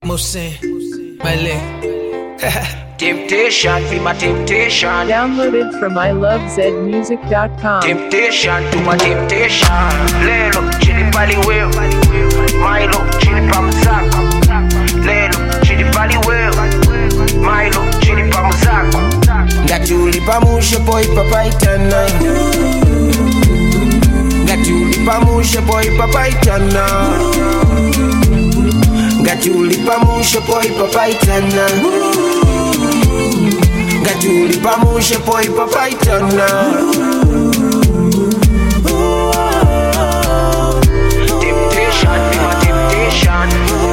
Musin, Male. Temptation, be my temptation. Downloaded from ilovezmusic.com. Temptation to my temptation. Lelo, chili pali will. Milo, chili pamuzako. Lelo, chili pali will. Milo, chili pamuzako. Ngatuli pamushe boy papaitana. Ngatuli pamushe boy papaitana. Ngatuli pamushe boy papaitana. Ngatuli pamushe boy papaitana. Temptation, be my temptation.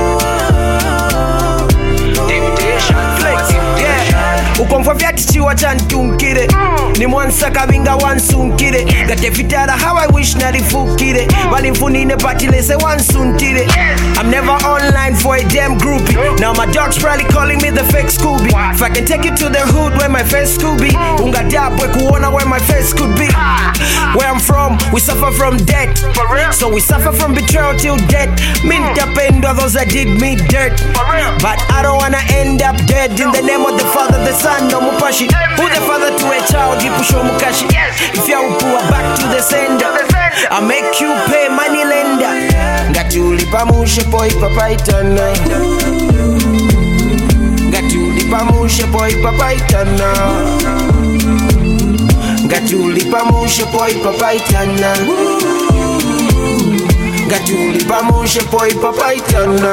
Temptation, flex, yeah. Ukomfa vyati chiwa chantunkire. Ni mwansa kabinga wansunkire. Gate vitara how I wish narifukire. Balimfunine patilese wansuntire. I'm never online for a damn groupie. Now my dog's probably calling me the fake Scooby. If I can take you to the hood where my face could be. Ungadapwe kuona where my face could be. Where I'm from, we suffer from debt. So we suffer from betrayal till death. Mint up end of those that did me dirt. But I don't wanna end up dead. In the name of the Father, the Son, no mupashi. Who the father to a child, he push mukashi. If you pull back to the sender, I make you pay money lender. Ngatuli pamushe boy papaitana. Ngatuli pamushe boy papaitana. Ngatuli pamushe boy papaitana. Ngatuli pamushe boy papaitana.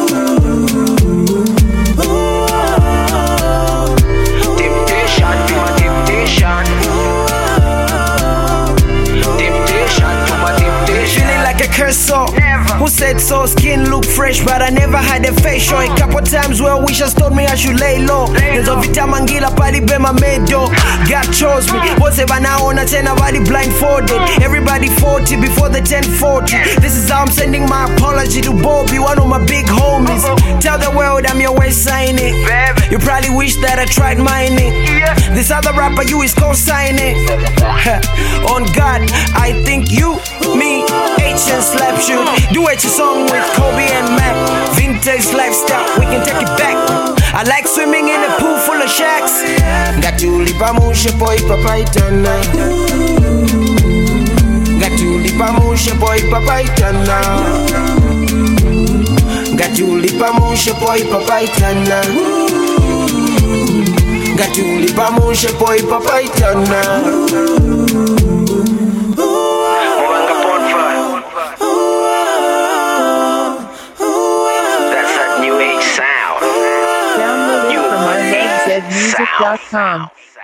Temptation, be my temptation. Temptation, to my temptation. Feeling like a curse so. Who said so? Skin look fresh, but I never had a facial. A couple times where wishes told me I should lay low. There's a vitamangila pali bema medo. God chose me. What's ever now on a 10 body blindfolded. Everybody 40 before the 1040. This is how I'm sending my apology to Bobby, one of my big homies. Tell the world I'm your way signing. You probably wish that I tried mining. This other rapper you is co-signing. On God, I think you, me, H and Slap shoot. Do it your song with Kobe and Mac. Vintage lifestyle, we can take it back. I like swimming in a pool full of shacks. Ngatuli pamushe boy papaitana. Ngatuli pamushe boy papaitana. Ngatuli pamushe boy papaitana. Ngatuli pamushe boy papaitana. Downloaded from ilovezmusic.com.